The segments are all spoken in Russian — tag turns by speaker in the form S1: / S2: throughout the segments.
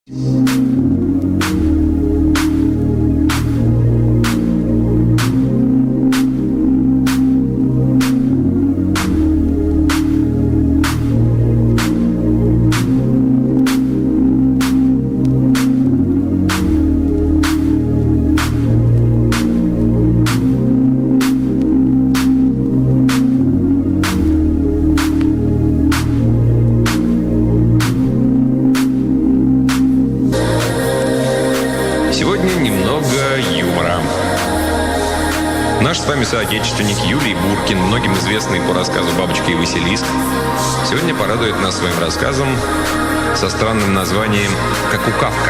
S1: Наш с вами соотечественник Юлий Буркин, многим известный по рассказу «Бабочка и Василиск», сегодня порадует нас своим рассказом со странным названием «Как у Кафка».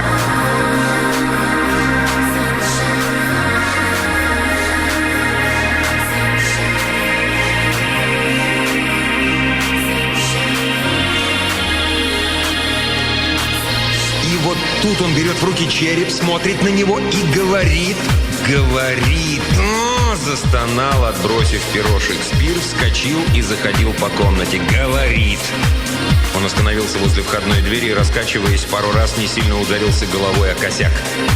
S1: И вот тут он берет в руки череп, смотрит на него и говорит... Застонал, отбросив перо Шекспир, вскочил и заходил по комнате. Говорит. Он остановился возле входной двери и, раскачиваясь, пару раз не сильно ударился головой о косяк.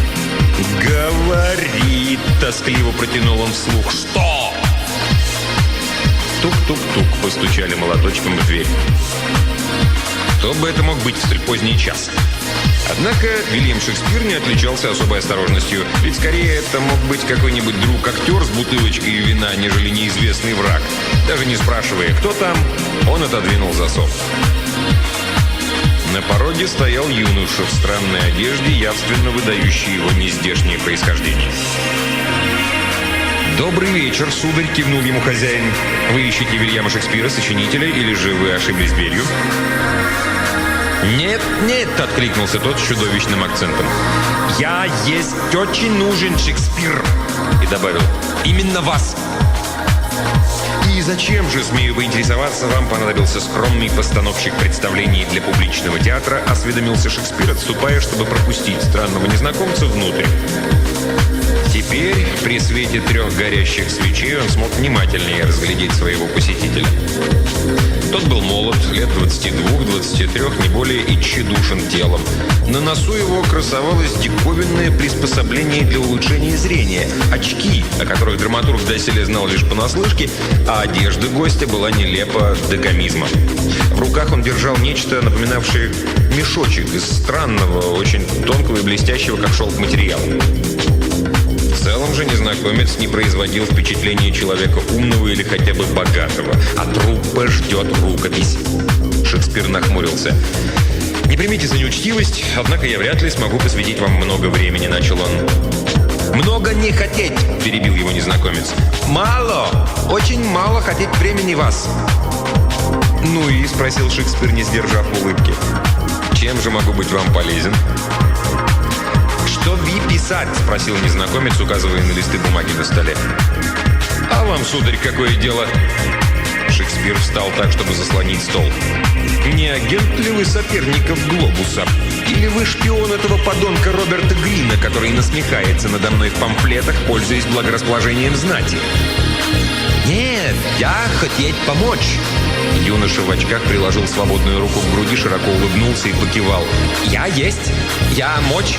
S1: Говорит. Тоскливо протянул он вслух. Что? Тук-тук-тук постучали молоточком в дверь. Кто бы это мог быть в столь поздний час? Однако Вильям Шекспир не отличался особой осторожностью, ведь скорее это мог быть какой-нибудь друг-актер с бутылочкой вина, нежели неизвестный враг. Даже не спрашивая, кто там, он отодвинул засов. На пороге стоял юноша в странной одежде, явственно выдающий его нездешнее происхождение. «Добрый вечер, сударь», — кивнул ему хозяин. «Вы ищете Вильяма Шекспира, сочинителя, или же вы ошиблись дверью?» «Нет, нет», — откликнулся тот с чудовищным акцентом. «Я есть очень нужен Шекспир», — и добавил, «именно вас». «И зачем же, смею поинтересоваться, вам понадобился скромный постановщик представлений для публичного театра?» — осведомился Шекспир, отступая, чтобы пропустить странного незнакомца внутрь. Теперь, при свете 3 горящих свечей, он смог внимательнее разглядеть своего посетителя. Тот был молод, лет 22-23, не более и тщедушен телом. На носу его красовалось диковинное приспособление для улучшения зрения. Очки, о которых драматург доселе знал лишь понаслышке, а одежда гостя была нелепа до комизма. В руках он держал нечто, напоминавшее мешочек из странного, очень тонкого и блестящего, как шелк, материала. В целом же незнакомец не производил впечатления человека умного или хотя бы богатого. А труппа ждет рукопись. Шекспир нахмурился. «Не примите за неучтивость, однако я вряд ли смогу посвятить вам много времени», — начал он. «Много не хотеть», — перебил его незнакомец. «Мало, очень мало хотеть времени вас». «Ну и?» — спросил Шекспир, не сдержав улыбки. «Чем же могу быть вам полезен?» «Что вы писать?» — спросил незнакомец, указывая на листы бумаги на столе. «А вам, сударь, какое дело?» Шекспир встал так, чтобы заслонить стол. «Не агент ли вы соперников Глобуса? Или вы шпион этого подонка Роберта Грина, который насмехается надо мной в памфлетах, пользуясь благорасположением знати?» «Нет, я хотеть помочь». Юноша в очках приложил свободную руку к груди, широко улыбнулся и покивал. «Я есть, я мочь».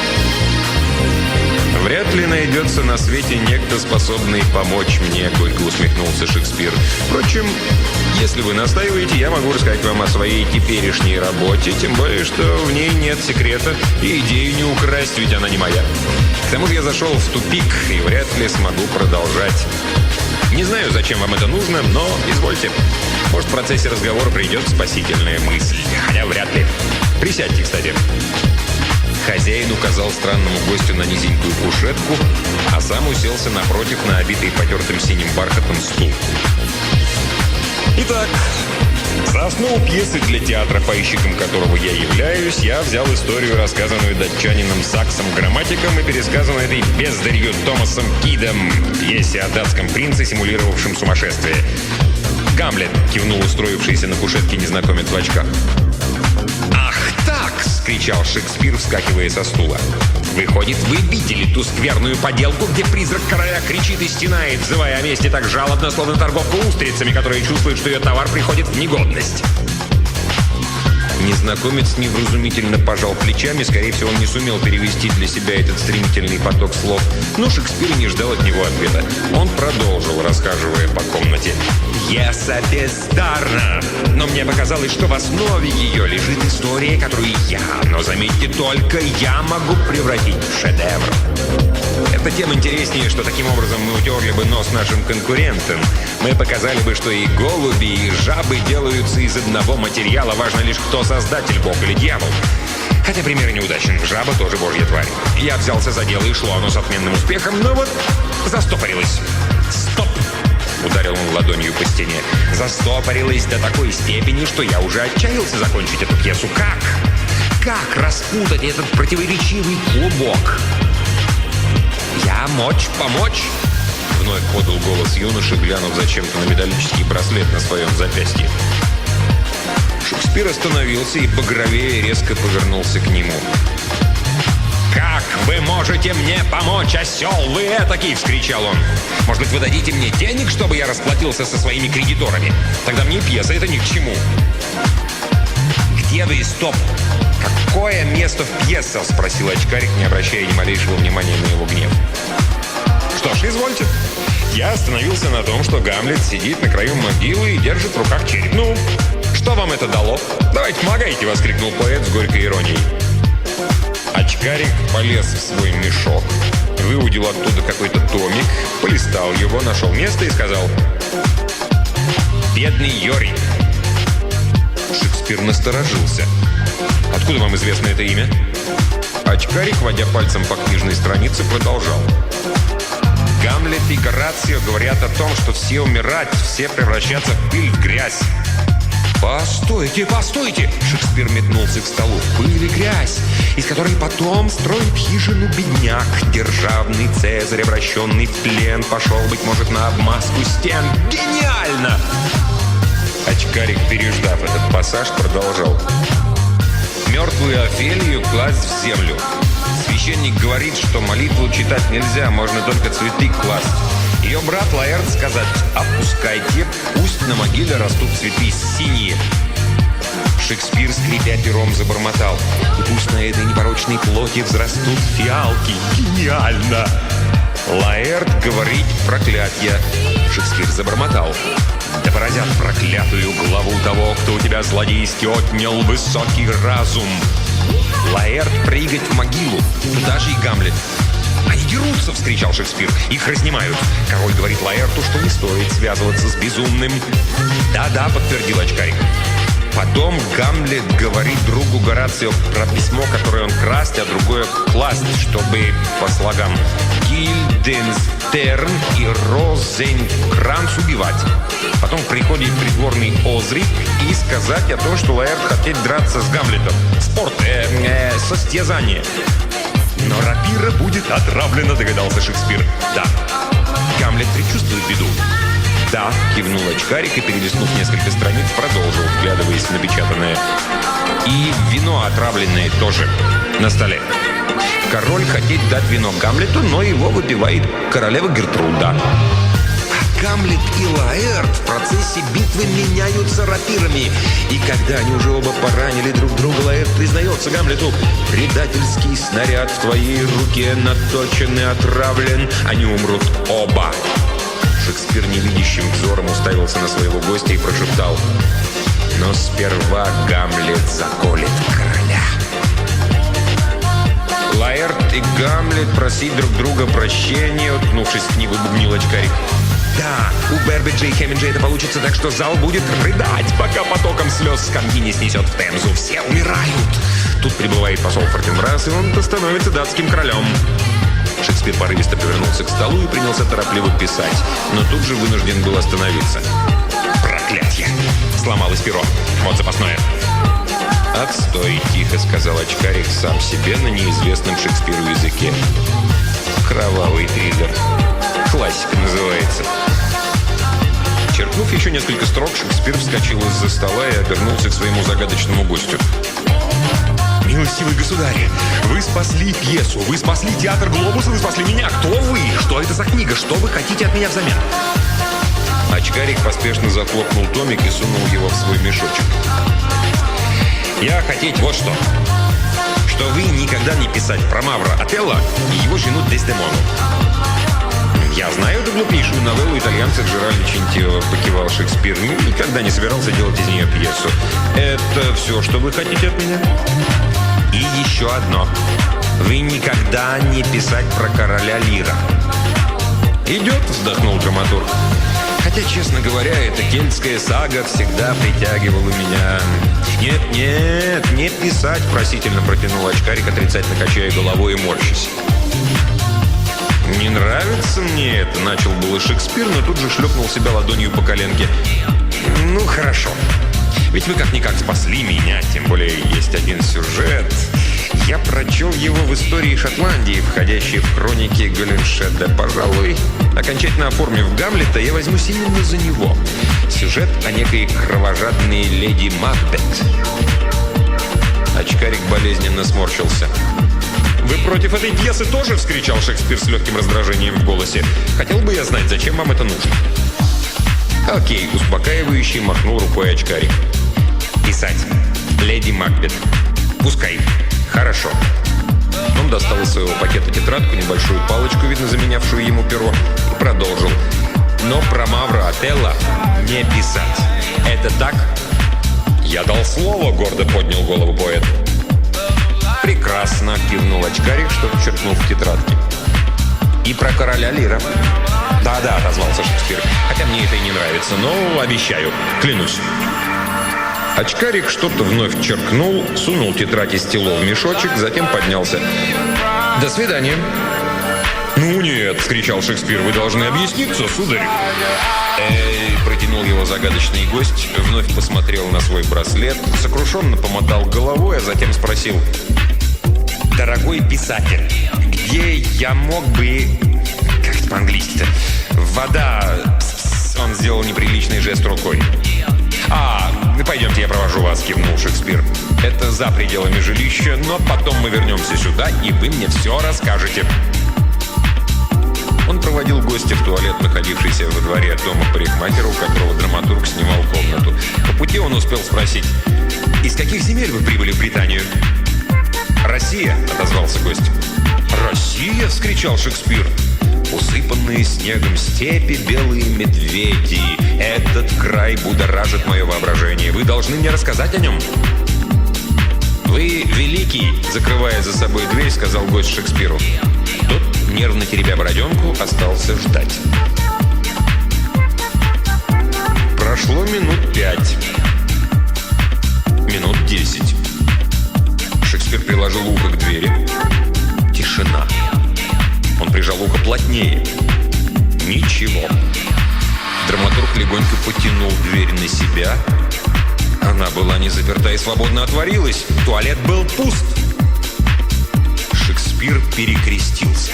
S1: «Вряд ли найдется на свете некто, способный помочь мне», — горько усмехнулся Шекспир. «Впрочем, если вы настаиваете, я могу рассказать вам о своей теперешней работе, тем более, что в ней нет секрета, и идею не украсть, ведь она не моя. К тому же я зашел в тупик и вряд ли смогу продолжать. Не знаю, зачем вам это нужно, но извольте. Может, в процессе разговора придет спасительная мысль, хотя вряд ли. Присядьте, кстати». Хозяин указал странному гостю на низенькую кушетку, а сам уселся напротив на обитый потертым синим бархатом стул. «Итак, за основу пьесы для театра, пайщиком которого я являюсь, я взял историю, рассказанную датчанином Саксом Грамматиком и пересказанную этой бездарью Томасом Кидом, пьесе о датском принце, симулировавшем сумасшествие». «Гамлет», — кивнул устроившийся на кушетке незнакомец в очках. «Ах так!» — кричал Шекспир, вскакивая со стула. «Выходит, вы видели ту скверную поделку, где призрак короля кричит и стенает, взывая о мести так жалобно, словно торговка устрицами, которая чувствует, что ее товар приходит в негодность». Незнакомец невразумительно пожал плечами. Скорее всего, он не сумел перевести для себя этот стремительный поток слов. Но Шекспир не ждал от него ответа. Он продолжил, расхаживая по комнате. «Пьеса бездарна, но мне показалось, что в основе ее лежит история, которую я, но заметьте, только я могу превратить в шедевр. Это тем интереснее, что таким образом мы утерли бы нос нашим конкурентам. Мы показали бы, что и голуби, и жабы делаются из одного материала. Важно лишь, кто создатель, бог или дьявол. Хотя пример неудачен. Жаба тоже божья тварь. Я взялся за дело, и шло оно с отменным успехом, но вот застопорилось. Стоп! Ударил он ладонью по стене. Застопорилось до такой степени, что я уже отчаялся закончить эту пьесу. Как? Как распутать этот противоречивый клубок? «Я помочь?» Вновь подал голос юноши, глянув зачем-то на металлический браслет на своем запястье. Шекспир остановился и, багровее, резко повернулся к нему. «Как вы можете мне помочь, осел вы этакий?» — вскричал он. «Может быть, вы дадите мне денег, чтобы я расплатился со своими кредиторами? Тогда мне пьеса это ни к чему». «Где вы? Стоп! Какое место в пьесе?» — спросил очкарик, не обращая ни малейшего внимания на его гнев. «Что ж, извольте. Я остановился на том, что Гамлет сидит на краю могилы и держит в руках череп. Ну, что вам это дало? Давайте помогайте!» — воскликнул поэт с горькой иронией. Очкарик полез в свой мешок, выудил оттуда какой-то томик, полистал его, нашел место и сказал: «Бедный Йорик». Шекспир насторожился. «Откуда вам известно это имя?» Очкарик, водя пальцем по книжной странице, продолжал. «Гамлет и Горацио говорят о том, что все умирать, все превращаться в пыль, в грязь». «Постойте, постойте!» Шекспир метнулся к столу. «Пыль и грязь, из которой потом строит хижину бедняк. Державный Цезарь, обращенный в плен, пошел, быть может, на обмазку стен. Гениально!» Очкарик, переждав этот пассаж, продолжал. «Мертвую Офелию класть в землю. Священник говорит, что молитву читать нельзя, можно только цветы класть. Ее брат Лаэрт сказать: опускайте, пусть на могиле растут цветы синие». Шекспир, скрипя пером, забормотал: «И пусть на этой непорочной плоти взрастут фиалки. Гениально!» Лаэрт говорит проклятие. Шекспир забормотал: «Да поразят проклятую главу того, кто у тебя злодейски отнял высокий разум». Лаэрт прыгать в могилу. Туда же и Гамлет. «Они дерутся!» — вскричал Шекспир. «Их разнимают. Король говорит Лаэрту, что не стоит связываться с безумным». «Да-да», — подтвердил очкарик. Потом Гамлет говорит другу Горацио про письмо, которое он красть, а другое класть, чтобы по слогам Гильденстерн и Розенкранц убивать. Потом приходит придворный Озрик и сказать о том, что Лаэрт хотел драться с Гамлетом. Спорт, состязание. «Но рапира будет отравлена», — догадался Шекспир. «Да». Гамлет предчувствует беду. «Да», — кивнул очкарик и, перелистнув несколько страниц, продолжил, вглядываясь в напечатанное. «И вино отравленное тоже на столе. Король хотел дать вино Гамлету, но его выпивает королева Гертруда. А Гамлет и Лаэрт в процессе битвы меняются рапирами. И когда они уже оба поранили друг друга, Лаэрт признается Гамлету: предательский снаряд в твоей руке наточен и отравлен. Они умрут оба». Шекспир невидящим взором уставился на своего гостя и прошептал: «Но сперва Гамлет заколет короля». Лаэрт и Гамлет просить друг друга прощения, уткнувшись в книгу, бубнил очкарик. «Да, у Бербиджа и Хеминджа это получится так, что зал будет рыдать, пока потоком слез скамьи не снесет в Темзу. Все умирают». Тут прибывает посол Фортенбрас, и он становится датским королем. Шекспир порывисто повернулся к столу и принялся торопливо писать, но тут же вынужден был остановиться. «Проклятье! Сломалось перо. Вот запасное». «Отстой», — тихо сказал очкарик сам себе на неизвестном Шекспиру языке. «Кровавый триллер. Классика называется». Черкнув еще несколько строк, Шекспир вскочил из-за стола и обернулся к своему загадочному гостю. «Милостивый государь, вы спасли пьесу, вы спасли театр «Глобус», вы спасли меня. Кто вы? Что это за книга? Что вы хотите от меня взамен?» Очкарик поспешно захлопнул томик и сунул его в свой мешочек. Я хотеть вот что. Что вы никогда не писать про Мавра Отелло и его жену Дездемону. «Я знаю эту глупейшую новеллу итальянца Джеральдо Чинтио», — покивал Шекспир. «Никогда не собирался делать из нее пьесу. Это все, что вы хотите от меня?» «И еще одно. Вы никогда не писать про короля Лира». «Идет», — вздохнул драматург. «Хотя, честно говоря, эта кельтская сага всегда притягивала меня». «Нет, не писать», — просительно протянул очкарик, отрицательно качая головой и морщась. «Не нравится мне это», — начал было Шекспир, но тут же шлепнул себя ладонью по коленке. «Ну, хорошо. Ведь вы как-никак спасли меня, тем более есть один сюжет. Я прочел его в истории Шотландии, входящей в хроники Голеншеда. Пожалуй, окончательно оформив Гамлета, я возьмусь именно за него. Сюжет о некой кровожадной леди Макбет». Очкарик болезненно сморщился. «Вы против этой пьесы тоже?» — вскричал Шекспир с легким раздражением в голосе. «Хотел бы я знать, зачем вам это нужно?» «Окей», — успокаивающий махнул рукой очкарик. «Писать. Леди Макбет. Пускай. Хорошо». Он достал из своего пакета тетрадку, небольшую палочку, видно заменявшую ему перо, и продолжил. «Но про Мавра Отелло не писать. Это так?» «Я дал слово», — гордо поднял голову поэт. «Прекрасно», — кивнул очкарик, что-то черкнул в тетрадке. «И про короля Лира». «Да-да», — отозвался Шекспир. «Хотя мне это и не нравится, но обещаю, клянусь». Очкарик что-то вновь черкнул, сунул тетрадь из стело в мешочек, затем поднялся. «До свидания». «Ну нет», — вскричал Шекспир, — «вы должны объясниться, сударь». Протянул его загадочный гость, вновь посмотрел на свой браслет, сокрушенно помотал головой, а затем спросил: «Дорогой писатель, где я мог бы...» «Как это по-английски-то?» «Вода...» Он сделал неприличный жест рукой. «Пойдемте, я провожу вас», — кивнул Шекспир. «Это за пределами жилища, но потом мы вернемся сюда, и вы мне все расскажете». Он проводил гостя в туалет, находившийся во дворе дома парикмахера, у которого драматург снимал комнату. По пути он успел спросить: «Из каких земель вы прибыли в Британию?» «Россия», — отозвался гость. «Россия?» — вскричал Шекспир. «Усыпанные снегом степи, белые медведи. Этот край будоражит мое воображение. Вы должны мне рассказать о нем». «Вы великий», — закрывая за собой дверь, сказал гость Шекспиру. Тот, нервно теребя бороденку, остался ждать. Прошло минут 5. Минут 10. Шекспир приложил ухо к двери. Тишина. Он прижал ухо плотнее. Ничего. Драматург легонько потянул дверь на себя. Она была не заперта и свободно отворилась. Туалет был пуст. Шекспир перекрестился.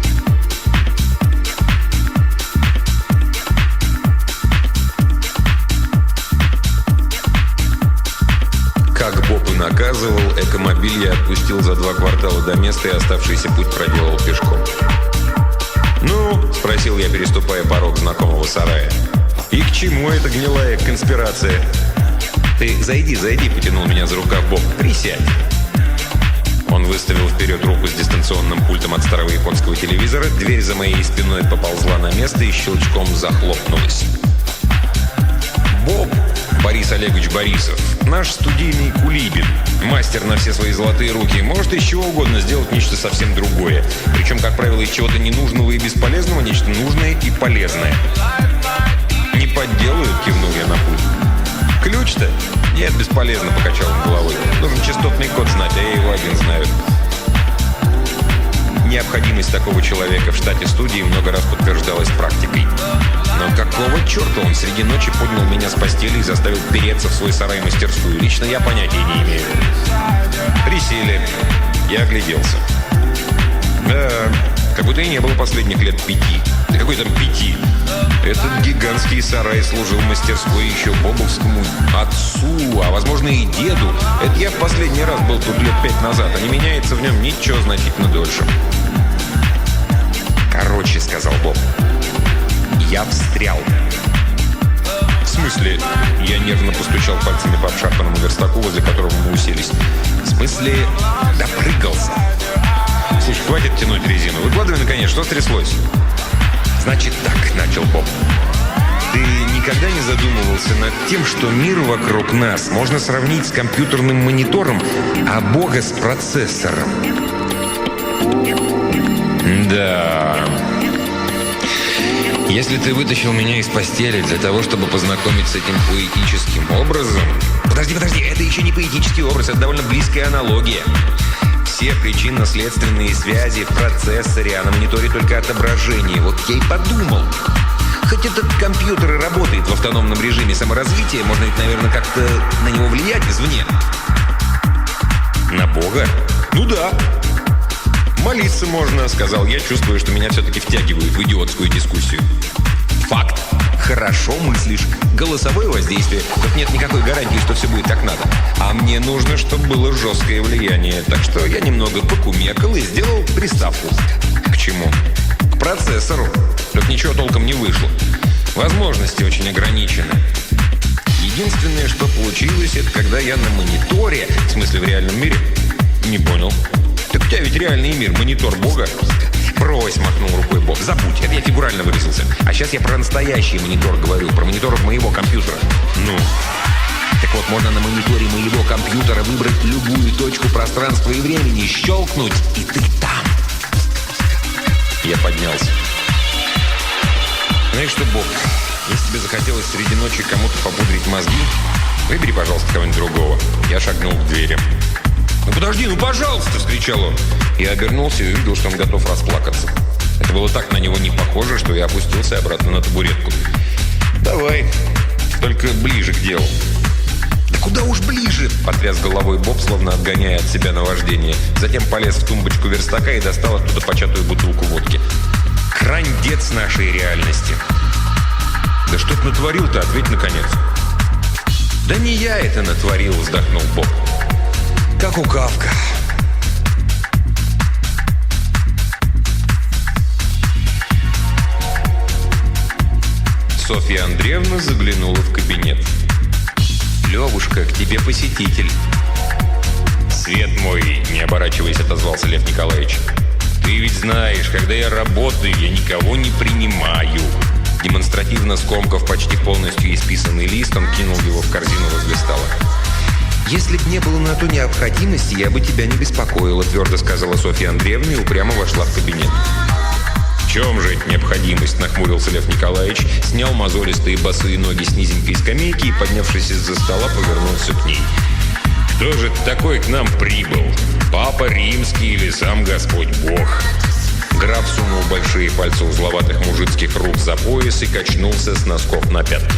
S1: Как Боб и наказывал, экомобиль я отпустил за 2 квартала до места, и оставшийся путь проделал пешком. «Ну?» – спросил я, переступая порог знакомого сарая. «И к чему эта гнилая конспирация?» «Ты зайди», – потянул меня за рукав Боб. «Присядь». Он выставил вперед руку с дистанционным пультом от старого японского телевизора. Дверь за моей спиной поползла на место и щелчком захлопнулась. Боб, Борис Олегович Борисов, наш студийный кулибин, мастер на все свои золотые руки, может из чего угодно сделать нечто совсем другое. Причем, как правило, из чего-то ненужного и бесполезного нечто нужное и полезное. «Не подделают», — кивнул я на пульт. «Ключ-то?» «Нет, бесполезно», — покачал он головой. «Нужно частотный код знать, а я его один знаю». Необходимость такого человека в штате студии много раз подтверждалась практикой. Но какого черта он среди ночи поднял меня с постели и заставил переться в свой сарай-мастерскую? Лично я понятия не имею. Присели. Я огляделся. Да, как будто и не было последних лет 5. Да какой там 5? Этот гигантский сарай служил мастерской еще бобовскому отцу, а возможно и деду. Это я в последний раз был тут лет 5 назад, а не меняется в нем ничего значительно дольше. «Короче», — сказал Боб, — «я встрял». «В смысле?» Я нервно постучал пальцами по обшарпанному верстаку, возле которого мы уселись. «В смысле, допрыгался?» «Слушай, хватит тянуть резину. Выкладывай, наконец, что стряслось?» «Значит так», — начал Боб. «Ты никогда не задумывался над тем, что мир вокруг нас можно сравнить с компьютерным монитором, а Бога с процессором?» «Да. Если ты вытащил меня из постели для того, чтобы познакомить с этим поэтическим образом...» Подожди, это еще не поэтический образ, это довольно близкая аналогия. Все причинно-следственные связи в процессоре, а на мониторе только отображение. Вот я и подумал. Хоть этот компьютер и работает в автономном режиме саморазвития, можно ведь, наверное, как-то на него влиять извне. На Бога? Ну да. «Молиться можно», — сказал я, чувствуя, что меня все-таки втягивают в идиотскую дискуссию. «Факт. Хорошо мыслишь. Голосовое воздействие. Тут нет никакой гарантии, что все будет как надо. А мне нужно, чтобы было жесткое влияние. Так что я немного покумекал и сделал приставку». «К чему?» «К процессору. Только ничего толком не вышло. Возможности очень ограничены. Единственное, что получилось, это когда я на мониторе, в смысле в реальном мире...» «Не понял». «Так у тебя ведь реальный мир, монитор Бога». «Брось», — махнул рукой Бог. «Забудь, это я фигурально выразился. А сейчас я про настоящий монитор говорю, про монитор моего компьютера». «Ну?» «Так вот, можно на мониторе моего компьютера выбрать любую точку пространства и времени, щелкнуть, и ты там». Я поднялся. «Знаешь что, Бог, если тебе захотелось среди ночи кому-то попудрить мозги, выбери, пожалуйста, кого-нибудь другого». Я шагнул к двери. «Ну подожди, ну пожалуйста!» — вскричал он. Я обернулся и увидел, что он готов расплакаться. Это было так на него не похоже, что я опустился обратно на табуретку. «Давай, только ближе к делу». «Да куда уж ближе!» — потряс головой Боб, словно отгоняя от себя наваждение. Затем полез в тумбочку верстака и достал оттуда початую бутылку водки. «Крандец нашей реальности!» «Да что ты натворил-то? Ответь, наконец!» «Да не я это натворил!» — вздохнул Боб. «Как у Кафка». Софья Андреевна заглянула в кабинет. «Левушка, к тебе посетитель». «Свет мой», — не оборачиваясь, отозвался Лев Николаевич. «Ты ведь знаешь, когда я работаю, я никого не принимаю». Демонстративно скомкав почти полностью исписанный лист, он кинул его в корзину возле стола. «Если б не было на то необходимости, я бы тебя не беспокоила», — твердо сказала Софья Андреевна и упрямо вошла в кабинет. «В чем же эта необходимость?» — нахмурился Лев Николаевич, снял мозолистые босые ноги с низенькой скамейки и, поднявшись из-за стола, повернулся к ней. «Кто же такой к нам прибыл? Папа Римский или сам Господь Бог?» Граф сунул большие пальцы узловатых мужицких рук за пояс и качнулся с носков на пятки.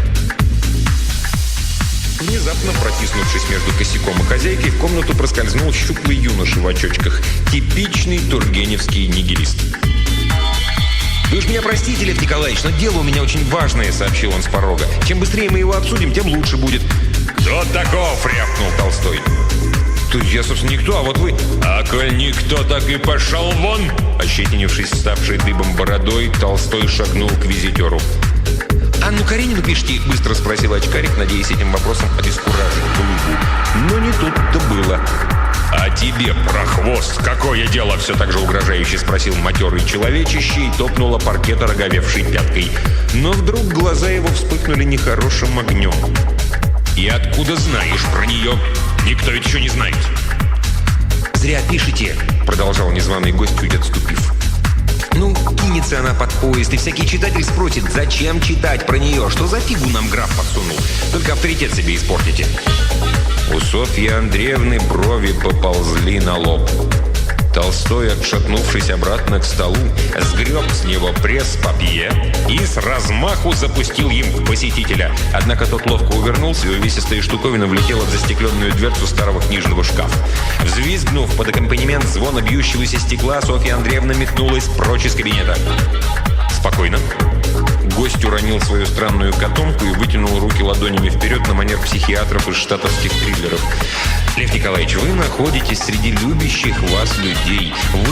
S1: Внезапно, протиснувшись между косяком и хозяйкой, в комнату проскользнул щуплый юноша в очочках. Типичный тургеневский нигилист. «Вы уж меня простите, Лев Николаевич, но дело у меня очень важное», — сообщил он с порога. «Чем быстрее мы его обсудим, тем лучше будет». «Кто таков?» — рявкнул Толстой. «То я, собственно, никто, а вот вы...» «А коль никто, так и пошел вон!» Ощетинившись ставшей дыбом бородой, Толстой шагнул к визитеру. «Анну Каренину пишите?» — быстро спросил очкарик, надеясь этим вопросом обескуражить глупу. Но не тут-то было. «А тебе, прохвост, какое дело?» — все так же угрожающе спросил матерый человечище и топнул о паркет ороговевшей пяткой. Но вдруг глаза его вспыхнули нехорошим огнем. «И откуда знаешь про нее? Никто ведь еще не знает». «Зря пишете», — продолжал незваный гость, чуть отступив. «Ну, кинется она под поезд, и всякий читатель спросит, зачем читать про нее? Что за фигу нам граф подсунул? Только авторитет себе испортите». У Софьи Андреевны брови поползли на лоб. Толстой, отшатнувшись обратно к столу, сгреб с него пресс-папье и с размаху запустил им в посетителя. Однако тот ловко увернулся, и увесистая штуковина влетела в застекленную дверцу старого книжного шкафа. Взвизгнув под аккомпанемент звона бьющегося стекла, Софья Андреевна метнулась прочь из кабинета. «Спокойно». Гость уронил свою странную котомку и вытянул руки ладонями вперед на манер психиатров из штатовских триллеров. «Лев Николаевич, вы находитесь среди любящих вас людей. Вы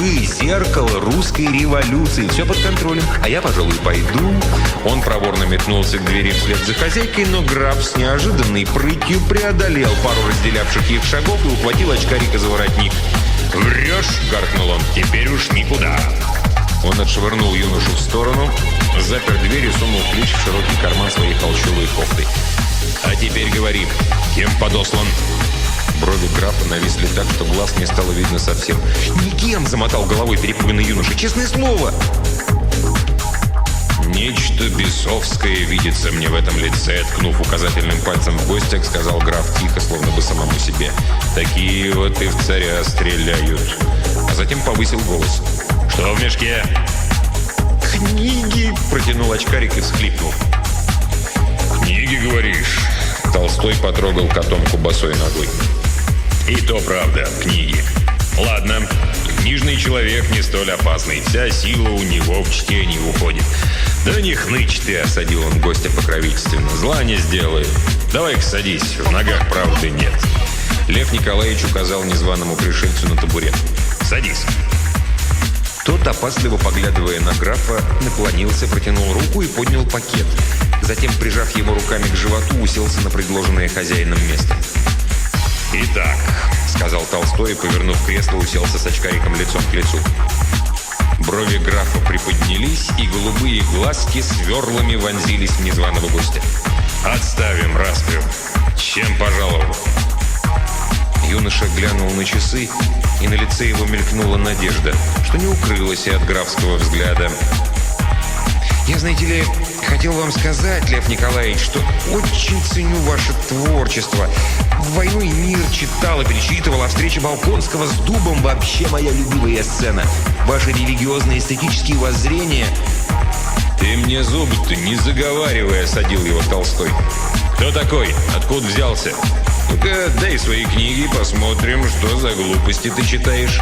S1: зеркало русской революции. Все под контролем. А я, пожалуй, пойду». Он проворно метнулся к двери вслед за хозяйкой, но граф с неожиданной прытью преодолел пару разделявших их шагов и ухватил очкарика за воротник. «Врешь!» — гаркнул он. «Теперь уж никуда!» Он отшвырнул юношу в сторону, запер дверь и сунул ключ в широкий карман своей холщовой кофты. «А теперь говори, кем подослан?» Брови графа нависли так, что глаз не стало видно совсем. «Никем!» — замотал головой перепуганный юноша. «Честное слово!» «Нечто бесовское видится мне в этом лице», — ткнув указательным пальцем в гостя, сказал граф тихо, словно бы самому себе. «Такие вот и в царя стреляют». А затем повысил голос. «Что в мешке?» «Книги!» — протянул очкарик и всхлипнул. «Книги, говоришь?» Толстой потрогал котомку босой ногой. «И то правда, книги. Ладно, книжный человек не столь опасный. Вся сила у него в чтении уходит». «Да не хнычь ты!» — осадил он гостя покровительственно. «Зла не сделает. Давай-ка садись, в ногах правды нет». Лев Николаевич указал незваному пришельцу на табурет. «Садись». Тот, опасливо поглядывая на графа, наклонился, протянул руку и поднял пакет. Затем, прижав его руками к животу, уселся на предложенное хозяином место. «Итак», — сказал Толстой и, повернув кресло, уселся с очкариком лицом к лицу. Брови графа приподнялись, и голубые глазки сверлами вонзились в незваного гостя. «Отставим распрю. Чем пожаловал?» Юноша глянул на часы, и на лице его мелькнула надежда, что не укрылась и от графского взгляда. «Я, знаете ли, хотел вам сказать, Лев Николаевич, что очень ценю ваше творчество. «Войну и мир» читал и перечитывал, а встреча Болконского с Дубом вообще моя любимая сцена. Ваши религиозные эстетические воззрения... «Ты мне зубы-то не заговаривай», — осадил его Толстой. «Кто такой? Откуда взялся? Ну-ка, дай свои книги, посмотрим, что за глупости ты читаешь».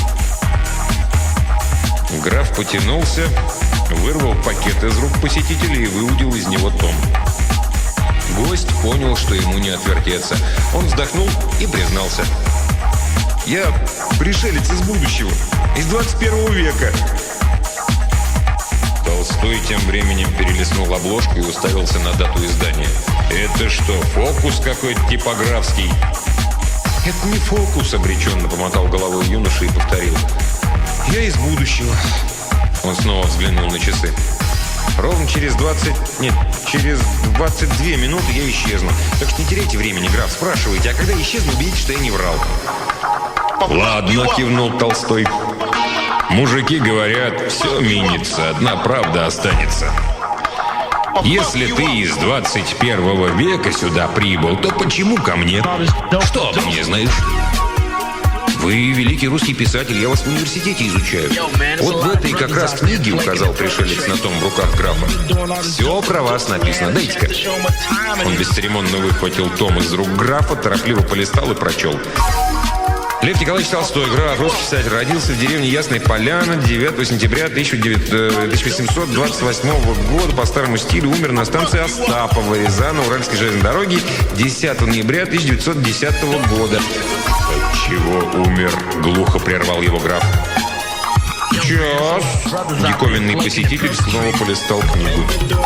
S1: Граф потянулся, вырвал пакет из рук посетителя и выудил из него том. Гость понял, что ему не отвертеться. Он вздохнул и признался. «Я пришелец из будущего, из 21 века». Толстой тем временем перелистнул обложку и уставился на дату издания. «Это что, фокус какой-то типографский?» «Это не фокус», — обреченно помотал головой юноша и повторил. «Я из будущего». Он снова взглянул на часы. «Ровно через 22 минуты я исчезну. Так что не теряйте времени, граф. Спрашивайте, а когда исчезну, убедитесь, что я не врал». «Ладно», — кивнул Толстой. «Мужики говорят, все минится, одна правда останется. Если ты из 21 века сюда прибыл, то почему ко мне? Что обо мне знаешь?» «Вы великий русский писатель, я вас в университете изучаю. Вот в этой как раз книге, — указал пришелец на том в руках графа, — все про вас написано. Дайте-ка». Он бесцеремонно выхватил том из рук графа, торопливо полистал и прочел. Лев Николаевич Толстой, граф, русский писатель, родился в деревне Ясная Поляна 9 сентября 1828 года по старому стилю, умер на станции Остапова, Рязана, Уральской железной дороги 10 ноября 1910 года. «Чего умер?» — глухо прервал его граф. «Час!» — диковинный посетитель снова полистал книгу.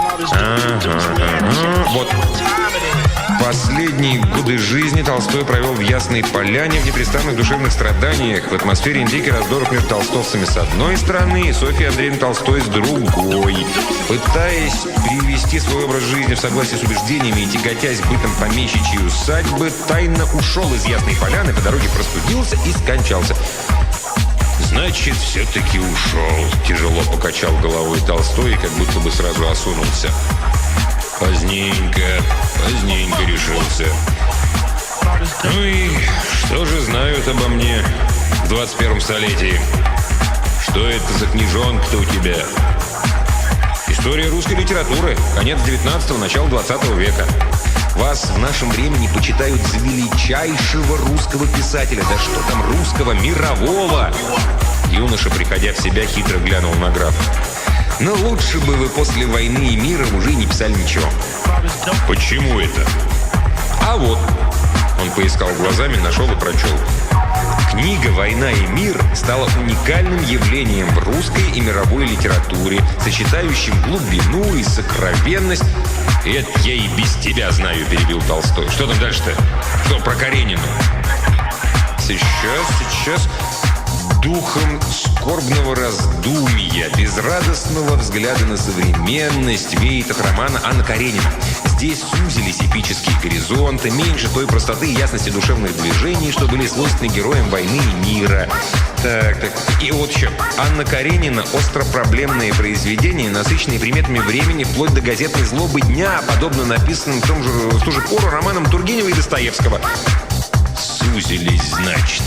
S1: Вот. Последние годы жизни Толстой провел в Ясной Поляне в непрестанных душевных страданиях, в атмосфере интриг и раздоров между толстовцами с одной стороны и Софьей Андреевной Толстой с другой. Пытаясь привести свой образ жизни в согласие с убеждениями и тяготясь бытом помещичьей усадьбы, тайно ушел из Ясной Поляны, по дороге простудился и скончался. «Значит, все-таки ушел», — тяжело покачал головой Толстой и как будто бы сразу осунулся. Поздненько решился. Ну и что же знают обо мне в 21 столетии? Что это за книжонка-то у тебя? История русской литературы. Конец 19-го, начало 20 века. Вас в нашем времени почитают за величайшего русского писателя. Да что там русского, мирового! Юноша, приходя в себя, хитро глянул на графа. Но лучше бы вы после «Войны и мира» уже не писали ничего. «Почему это?» «А вот». Он поискал глазами, нашел и прочел. Книга «Война и мир» стала уникальным явлением в русской и мировой литературе, сочетающим глубину и сокровенность. «Это я и без тебя знаю», — перебил Толстой. «Что там дальше-то? Что про Каренину?» Сейчас. Духом скорбного раздумья, безрадостного взгляда на современность веет от романа Анна Каренина. Здесь сузились эпические горизонты, меньше той простоты и ясности душевных движений, что были свойственны героям «Войны и мира». Так. И вот еще. Анна Каренина – остро-проблемные произведения, насыщенные приметами времени вплоть до газетной злобы дня, подобно написанным в ту же пору романам Тургенева и Достоевского. «Сузились, значит».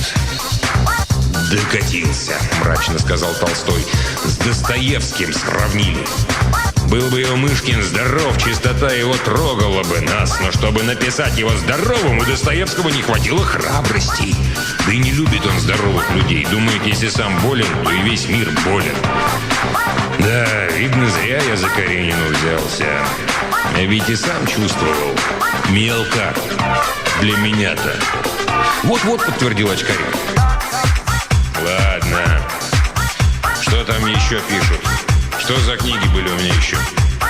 S1: «Докатился», — мрачно сказал Толстой. «С Достоевским сравнили. Был бы его Мышкин здоров, чистота его трогала бы нас, но чтобы написать его здоровым, у Достоевского не хватило храбрости. Да и не любит он здоровых людей. Думает, если сам болен, то и весь мир болен. Да, видно, зря я за Каренину взялся. А ведь и сам чувствовал. Мелко. Для меня-то». «Вот-вот», — подтвердил Очкарев. «Ладно. Что там еще пишут? Что за книги были у меня еще?»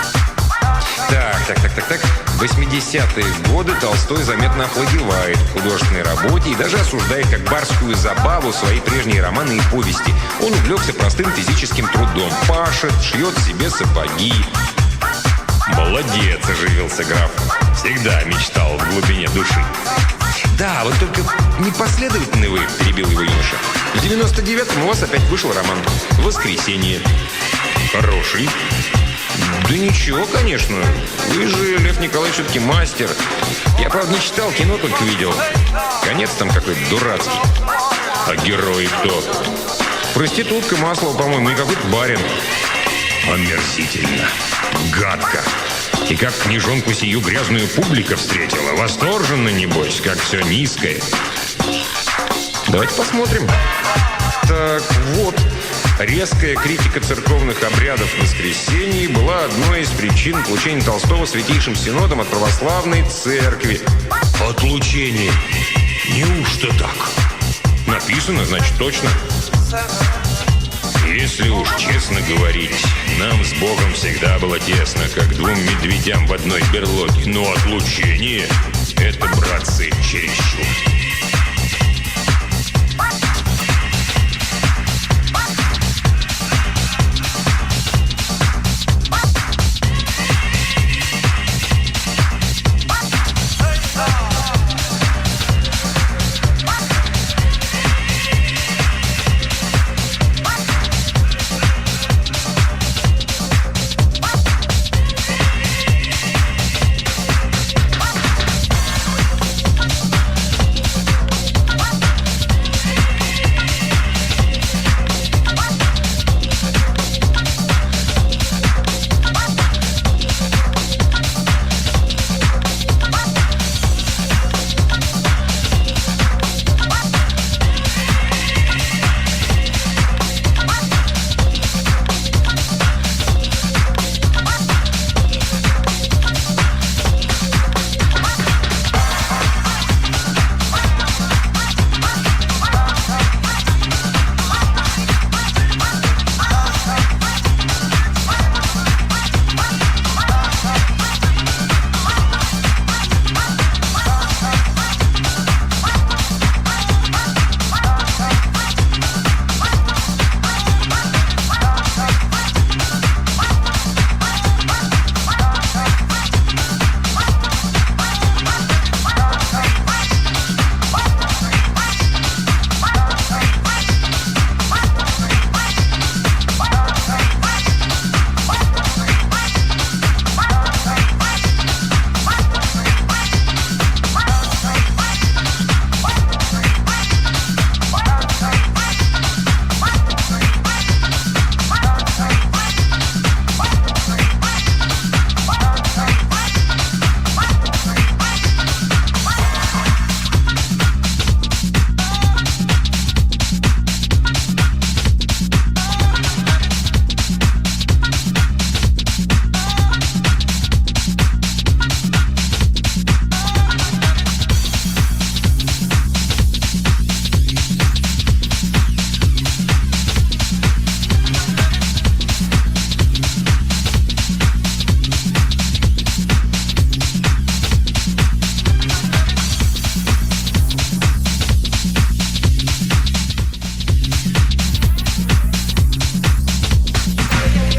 S1: Так. В 80-е годы Толстой заметно охладевает в художественной работе и даже осуждает как барскую забаву свои прежние романы и повести. Он увлекся простым физическим трудом. Пашет, шьет себе сапоги. «Молодец», — оживился граф. «Всегда мечтал в глубине души». «Да, вот только непоследовательны вы», — перебил его юноша. «В 99-м у вас опять вышел роман «Воскресенье». Хороший. Да ничего, конечно. Вы же, Лев Николаевич, все-таки мастер. Я, правда, не читал, кино только видел. Конец там какой-то дурацкий. А герой кто? Проститутка Маслова, по-моему, и какой-то барин. Омерзительно. Гадко. И как книжонку сию грязную публика встретила. Восторженно, небось, как все низкое. Давайте посмотрим. Так, вот. Резкая критика церковных обрядов в воскресенье была одной из причин получения Толстого Святейшим Синодом от православной церкви. Отлучение. Неужто так? Написано, значит, точно. Если уж честно говорить, нам с Богом всегда было тесно, как двум медведям в одной берлоге. Но отлучение — это, братцы, чересчур.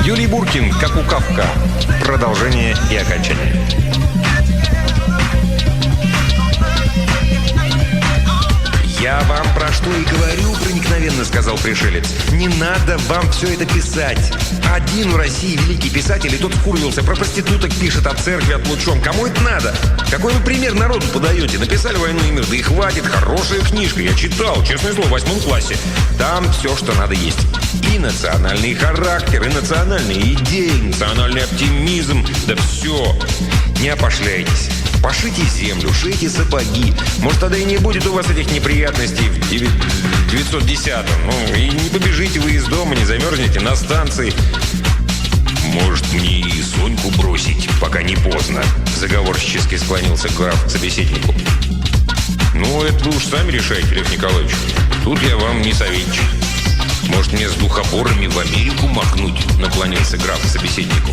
S1: Юлий Буркин, как у Кафка. Продолжение и окончание. «Я вам про что и говорю», — проникновенно сказал пришелец. «Не надо вам все это писать. Один в России великий писатель, и тот вкурвился, про проституток пишет, о церкви отлучен. Кому это надо? Какой вы пример народу подаете? Написали «Войну и мир», да и хватит, хорошая книжка. Я читал, честное слово, в 8 классе. Там все, что надо есть. И национальный характер, и национальные идеи, национальный оптимизм. Да все. Не опошляйтесь. Пошите землю, шейте сапоги. Может, тогда и не будет у вас этих неприятностей в 910-м. Ну, и не побежите вы из дома, не замерзнете на станции. Может, мне и Соньку бросить, пока не поздно?» Заговорщически склонился граф к собеседнику. «Ну, это вы уж сами решаете, Лев Николаевич. Тут я вам не советчик. Может, мне с духоборами в Америку махнуть?» Наклонился граф к собеседнику.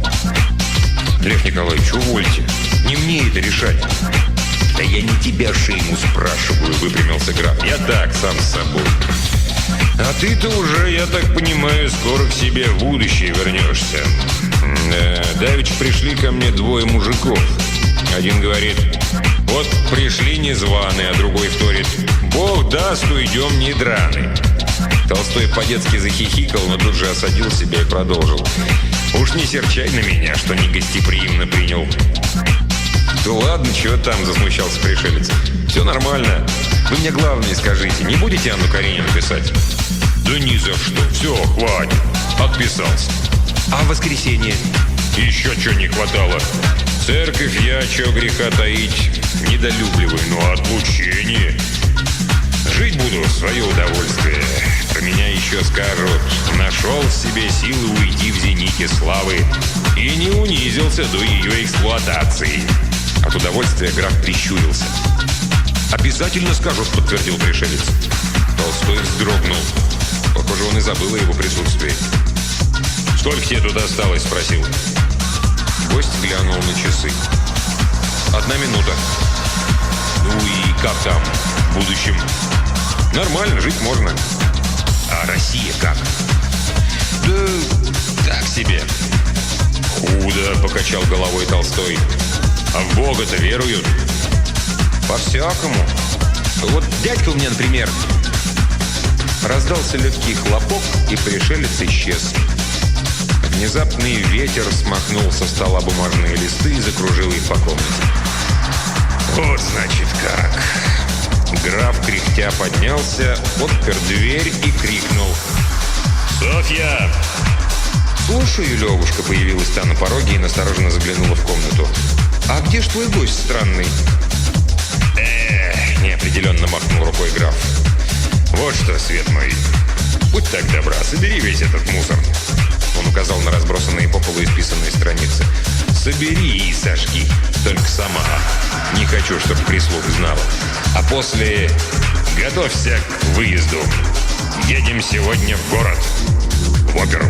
S1: «Лев Николаевич, увольте. Не мне это решать». «Да я не тебя, Шейму, спрашиваю», — выпрямился граф. «Я так, сам с собой». «А ты-то уже, я так понимаю, скоро к себе в будущее вернешься». Давеча пришли ко мне двое мужиков. Один говорит: «Вот пришли незваные», а другой вторит: «Бог даст, уйдем не драны». Толстой по-детски захихикал, но тут же осадил себя и продолжил: «Уж не серчай на меня, что не гостеприимно принял». «Да ладно, чего там?» – засмущался пришелец. «Все нормально. Вы мне главное скажите, не будете Анну Каренину писать?» «Да ни за что. Все, хватит. Отписался». «А в воскресенье?» «Еще чего не хватало. Церковь я, чего греха таить, недолюбливаю, но отлучение. Жить буду в свое удовольствие. Про меня еще скажут: нашел в себе силы уйти в зените славы и не унизился до ее эксплуатации». От удовольствия граф прищурился. «Обязательно скажут», — подтвердил пришелец. Толстой вздрогнул. Похоже, он и забыл о его присутствии. «Сколько тебе тут осталось?» — спросил. Гость глянул на часы. 1 минута. «Ну и как там в будущем?» «Нормально, жить можно». «А Россия как?» «Да так себе». «Худо», — покачал головой Толстой. «А в Бога-то веруют?» «По-всякому. Вот дядька у меня, например». Раздался легкий хлопок, и пришелец исчез. Внезапный ветер смахнул со стола бумажные листы и закружил их по комнате. «Вот, значит, как». Граф, кряхтя, поднялся, отпер дверь и крикнул: «Софья!» «Слушаю, Левушка», — появилась та на пороге и настороженно заглянула в комнату. «А где ж твой гость странный?» Неопределенно махнул рукой граф. «Вот что, свет мой, будь так добра, собери весь этот мусор». Он указал на разбросанные по полу исписанные страницы. «Собери и сожги, только сама. Не хочу, чтобы прислуга знала. А после готовься к выезду. Едем сегодня в город, в оперу».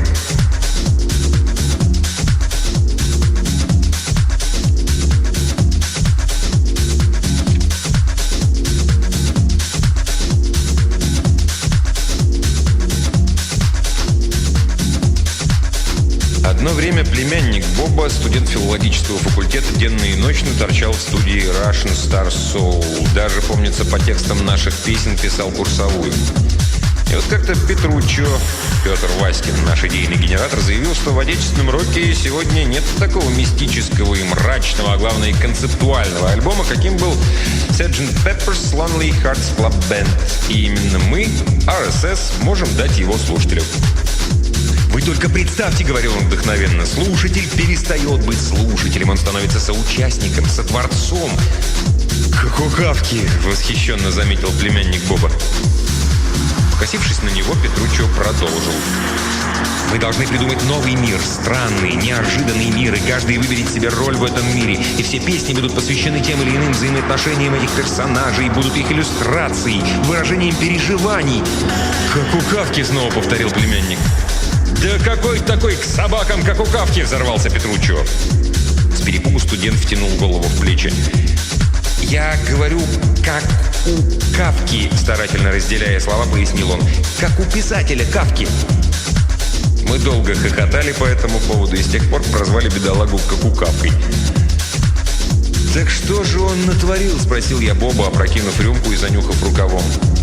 S1: Одно время племянник Боба, студент филологического факультета, денно и ночно торчал в студии Russian Star Soul. Даже, помнится, по текстам наших песен писал курсовую. И вот как-то Петруччо, Петр Васькин, наш идейный генератор, заявил, что в отечественном роке сегодня нет такого мистического и мрачного, а главное и концептуального альбома, каким был Sgt. Pepper's Lonely Hearts Club Band. И именно мы, RSS, можем дать его слушателю. «Вы только представьте», — говорил он вдохновенно, — «слушатель перестает быть слушателем, он становится соучастником, сотворцом». «Как у Кафки», — восхищенно заметил племянник Боба. Покосившись на него, Петруччо продолжил: «Мы должны придумать новый мир, странный, неожиданный мир, и каждый выберет себе роль в этом мире, и все песни будут посвящены тем или иным взаимоотношениям этих персонажей, будут их иллюстрацией, выражением переживаний». «Как у Кафки», — снова повторил племянник. «Да какой такой к собакам, как у Кафки!» — взорвался Петруччо. С перепугу студент втянул голову в плечи. «Я говорю, как у Кафки», — старательно разделяя слова, пояснил он. «Как у писателя Кафки». Мы долго хохотали по этому поводу и с тех пор прозвали бедолагу Какукавкой. «Так что же он натворил?» – спросил я Боба, опрокинув рюмку и занюхав рукавом.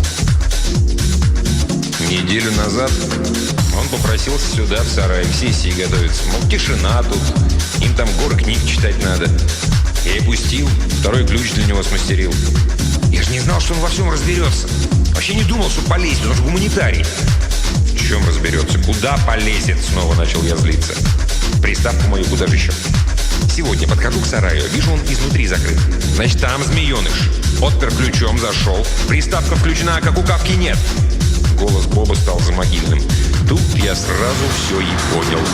S1: Неделю назад он попросился сюда, в сарай, к сессии готовиться. Мол, тишина тут, им там горы книг читать надо. Я и пустил, второй ключ для него смастерил. Я же не знал, что он во всем разберется. Вообще не думал, что полезет, он же гуманитарий. В чем разберется? Куда полезет? Снова начал я злиться. Приставку мою куда же еще? Сегодня подхожу к сараю, вижу, он изнутри закрыт. Значит, там змееныш. Отпер ключом, зашел. Приставка включена, а Какукавки нет. Голос Боба стал замогильным. Тут я сразу все и понял.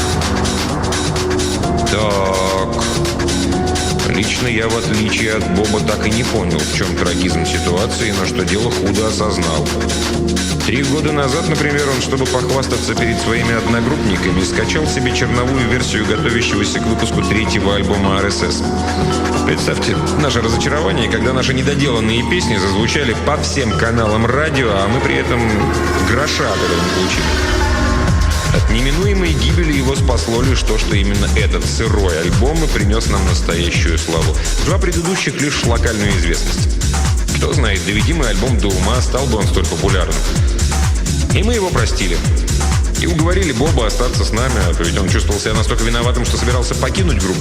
S1: Так. Лично я, в отличие от Боба, так и не понял, в чем трагизм ситуации, но что дело худо осознал. 3 года назад, например, он, чтобы похвастаться перед своими одногруппниками, скачал себе черновую версию готовящегося к выпуску 3-го альбома РСС. Представьте наше разочарование, когда наши недоделанные песни зазвучали по всем каналам радио, а мы при этом гроша от этого не получили. От неминуемой гибели его спасло лишь то, что именно этот сырой альбом и принес нам настоящую славу. 2 предыдущих лишь локальную известность. Кто знает, доведи мы альбом до ума, стал бы он столь популярным. И мы его простили. И уговорили Боба остаться с нами, а то ведь он чувствовал себя настолько виноватым, что собирался покинуть группу.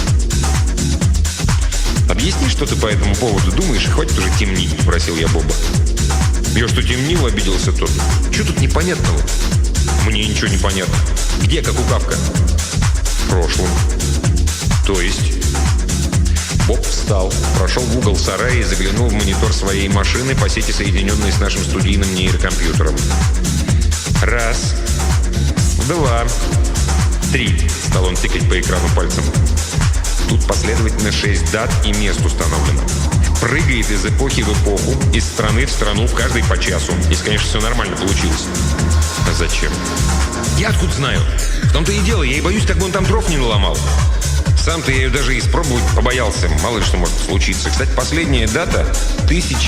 S1: «Объясни, что ты по этому поводу думаешь, и хватит уже темнить», — попросил я Боба. «Я что, темнил?» — обиделся тот. «Чего тут непонятного?» «Мне ничего не понятно. Где Какукавка?» «В прошлом». «То есть?» Боб встал, прошел в угол сарая и заглянул в монитор своей машины по сети, соединенной с нашим студийным нейрокомпьютером. 1, 2, 3, стал он тыкать по экрану пальцем. Тут последовательно 6 дат и мест установлено. Прыгает из эпохи в эпоху, из страны в страну, в каждой по часу. Если, конечно, все нормально получилось. А зачем? Я откуда знаю? В том-то и дело, я и боюсь, как бы он там дров не наломал. Сам-то я ее даже испробовать побоялся. Мало ли что может случиться. Кстати, последняя дата –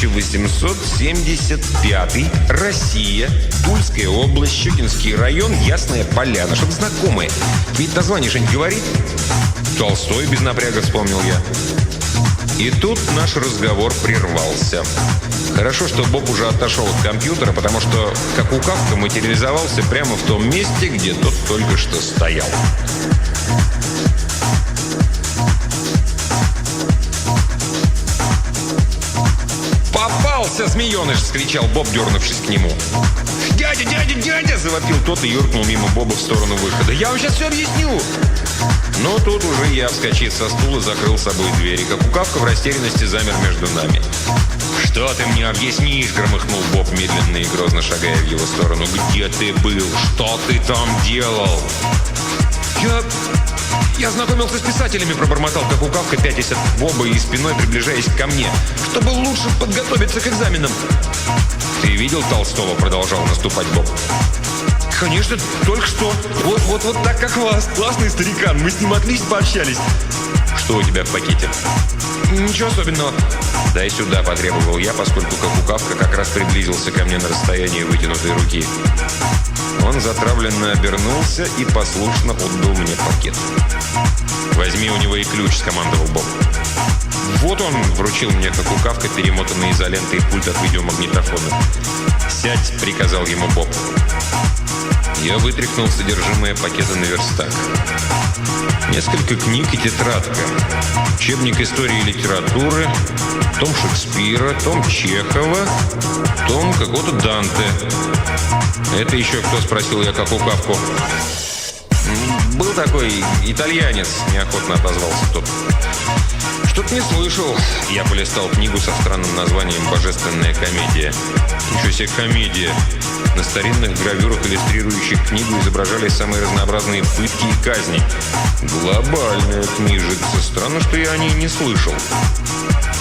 S1: 1875. Россия, Тульская область, Щекинский район, Ясная Поляна. Что-то знакомое. Ведь название что-нибудь говорит? Толстой без напряга, вспомнил я. И тут наш разговор прервался. Хорошо, что Боб уже отошел от компьютера, потому что Какукавка материализовался прямо в том месте, где тот только что стоял. «Попался, змееныш!» — вскричал Боб, дернувшись к нему. «Дядя, дядя, дядя!» — завопил тот и юркнул мимо Боба в сторону выхода. «Я вам сейчас все объясню!» Но тут уже я, вскочив со стула, закрыл собой дверь, и Какукавка в растерянности замер между нами. «Что ты мне объяснишь?» — громыхнул Боб, медленно и грозно шагая в его сторону. «Где ты был? Что ты там делал?» «Я знакомился с писателями», — пробормотал Какукавка, пятясь от Боба и спиной приближаясь ко мне, чтобы лучше подготовиться к экзаменам. «Ты видел Толстого?» — продолжал наступать Боб. «Конечно, только что. Вот так, как вас. Классный старикан. Мы с ним отлично пообщались». «Что у тебя в пакете?» «Ничего особенного». «Дай сюда», — потребовал я, поскольку Какукавка как раз приблизился ко мне на расстоянии вытянутой руки. Он затравленно обернулся и послушно отдал мне пакет. «Возьми у него и ключ», — скомандовал Боб. «Вот он», — вручил мне Какукавка, перемотанный изолентой пульт от видеомагнитофона. «Сядь», — приказал ему Боб. Я вытряхнул содержимое пакета на верстак. Несколько книг и тетрадка. Учебник истории и литературы, том Шекспира, том Чехова, том какого-то Данте. «Это еще кто?» — спросил я Какукавку. «Был такой итальянец», — неохотно отозвался тот. «Что-то не слышал». Я полистал книгу со странным названием «Божественная комедия». Ничего себе комедия. На старинных гравюрах, иллюстрирующих книгу, изображались самые разнообразные пытки и казни. Глобальная книжица. Странно, что я о ней не слышал.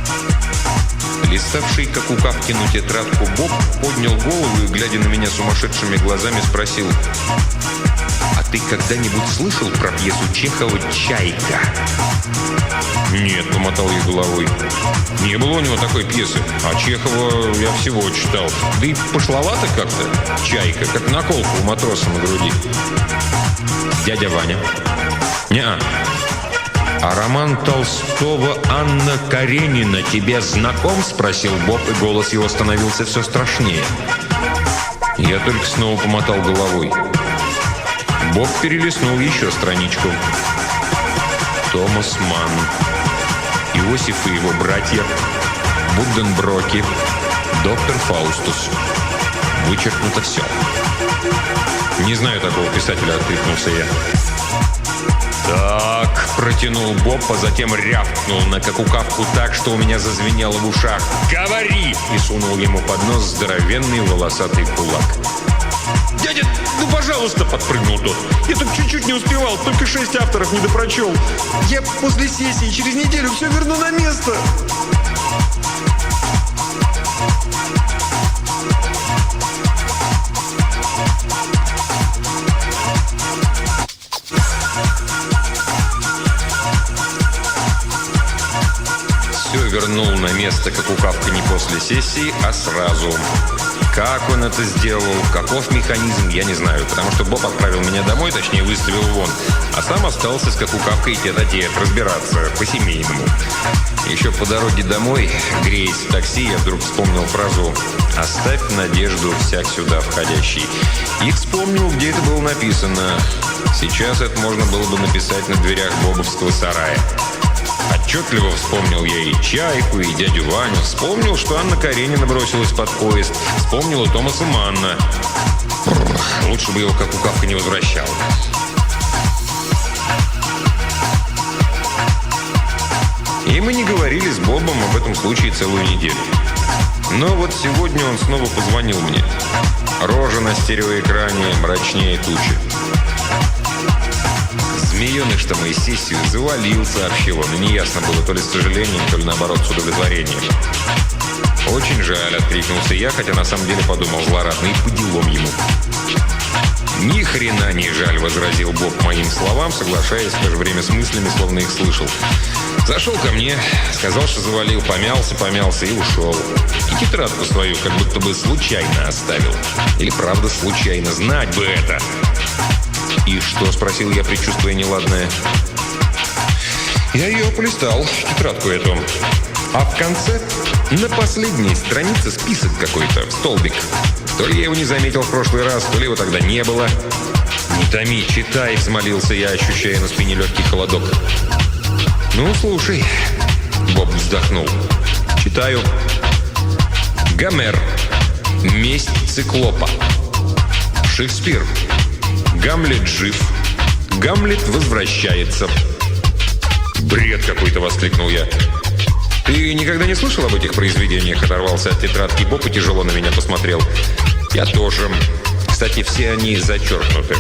S1: Листавший, как у Кавкину, тетрадку Боб поднял голову и, глядя на меня сумасшедшими глазами, спросил: «А ты когда-нибудь слышал про пьесу Чехова «Чайка»?» «Нет», — помотал я головой. «Не было у него такой пьесы. А Чехова я всего читал. Да и пошловато как-то. Чайка, как наколка у матроса на груди». «Дядя Ваня?» «Не-а». «А роман Толстого «Анна Каренина» тебе знаком?» — спросил Боб, и голос его становился все страшнее. Я только снова помотал головой. Боб перелистнул еще страничку. Томас Манн, Иосиф и его братья, Будденброки, доктор Фаустус. Вычеркнуто все. «Не знаю такого писателя», — откликнулся я. «Так», — протянул Боб, а затем рявкнул на какукавку так, что у меня зазвенело в ушах. «Говори!» — и сунул ему под нос здоровенный волосатый кулак. «Дядя, ну пожалуйста!» — подпрыгнул тот. «Я тут чуть-чуть не успевал, только 6 авторов не допрочел. Я после сессии через неделю все верну на место!» Все вернул на место какукавка не после сессии, а сразу. Как он это сделал, каков механизм, я не знаю, потому что Боб отправил меня домой, точнее выставил вон, а сам остался с какукавкой тет-а-тет разбираться по-семейному. Еще по дороге домой, греясь в такси, я вдруг вспомнил фразу «Оставь надежду всяк сюда входящий». И вспомнил, где это было написано. Сейчас это можно было бы написать на дверях бобовского сарая. Отчетливо вспомнил я и Чайку, и дядю Ваню. Вспомнил, что Анна Каренина бросилась под поезд. Вспомнил и Томаса Манна. Лучше бы его какукавка не возвращал. И мы не говорили с Бобом об этом случае целую неделю. Но вот сегодня он снова позвонил мне. Рожа на стереоэкране мрачнее тучи. Змееныш-то мы сессию завалил, сообщил он. И неясно было, то ли с сожалением, то ли наоборот с удовлетворением. «Очень жаль», — откликнулся я, хотя на самом деле подумал злорадно, и по делам ему. «Ни хрена не жаль», — возразил Боб моим словам, соглашаясь в то же время с мыслями, словно их слышал. Зашел ко мне, сказал, что завалил, помялся и ушел. И тетрадку свою как будто бы случайно оставил. Или правда случайно, знать бы это. «И что?» — спросил я, предчувствуя неладное. Я ее полистал, тетрадку эту. А в конце, на последней странице, список какой-то, столбик. То ли я его не заметил в прошлый раз, то ли его тогда не было. «Не томи, читай», — взмолился я, ощущая на спине легкий холодок. «Ну, слушай», — Боб вздохнул. «Читаю. Гомер. Месть циклопа. Шекспир. Гамлет жив. Гамлет возвращается». «Бред какой-то!» — воскликнул я. «Ты никогда не слышал об этих произведениях?» — оторвался от тетрадки Боб и тяжело на меня посмотрел. «Я тоже. Кстати, все они зачеркнуты».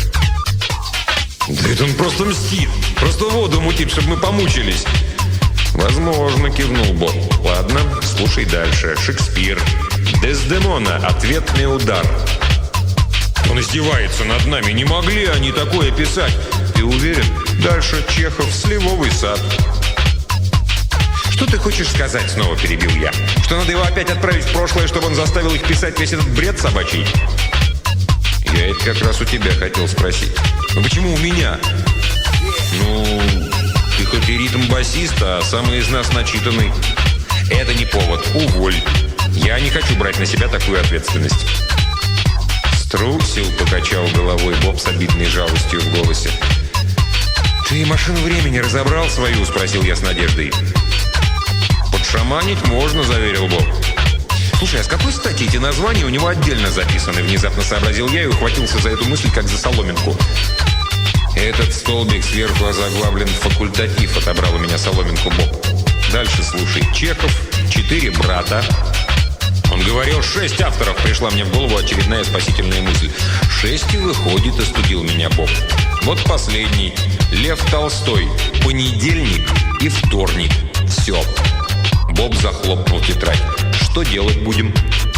S1: «Да это он просто мстит! Просто воду мутит, чтобы мы помучились!» «Возможно», — кивнул Боб. «Ладно, слушай дальше. Шекспир. Дездемона. Ответный удар». «Он издевается над нами. Не могли они такое писать!» «Ты уверен?» «Дальше Чехов. Сливовый сад». «Что ты хочешь сказать?» — снова перебил я. «Что надо его опять отправить в прошлое, чтобы он заставил их писать весь этот бред собачий?» «Я это как раз у тебя хотел спросить». «Ну почему у меня?» «Ну, ты хоть и ритм-басист, а самый из нас начитанный». «Это не повод. Уволь. Я не хочу брать на себя такую ответственность». «Струсил», — покачал головой Боб с обидной жалостью в голосе. «Ты машину времени разобрал свою?» — спросил я с надеждой. «Подшаманить можно», — заверил Боб. «Слушай, а с какой стати эти названия у него отдельно записаны?» — внезапно сообразил я и ухватился за эту мысль, как за соломинку. «Этот столбик сверху озаглавлен «Факультатив», — отобрал у меня соломинку Боб. «Дальше слушай. Чехов, 4 брата». Он говорил, 6 авторов. Пришла мне в голову очередная спасительная мысль. 6 и выходит, остудил меня Боб. Вот последний. Лев Толстой. Понедельник и вторник. Все. Боб захлопнул тетрадь. «Что делать будем?»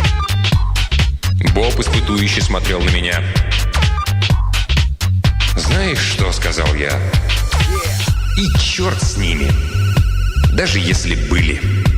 S1: Боб испытующе смотрел на меня. «Знаешь что?» — сказал я. «И черт с ними, даже если были».